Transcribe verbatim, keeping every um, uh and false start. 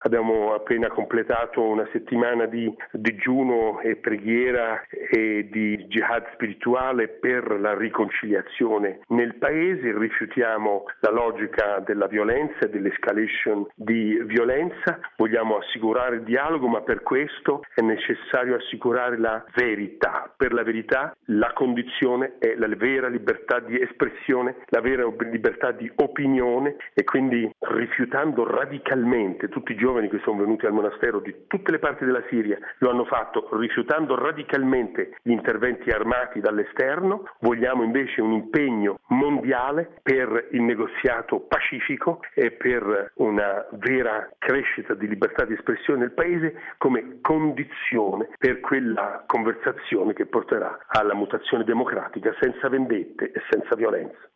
abbiamo appena completato una settimana di digiuno e preghiera e di jihad spirituale per la riconciliazione nel paese. Rifiutiamo la logica della violenza e dell'escalation di violenza, vogliamo assicurare il dialogo, ma per questo è necessario assicurare la verità. Per la verità la condizione è la vera libertà di espressione, la vera libertà di opinione, e quindi rifiutando radicalmente, tutti i giovani che sono venuti al monastero di tutte le parti della Siria lo hanno fatto rifiutando radicalmente gli interventi armati dall'esterno. Vogliamo invece un impegno mondiale per il negoziato pacifico e per una vera crescita di libertà di espressione nel paese come condizione per quella conversazione che porterà alla mutazione democratica senza vendette e senza violenza.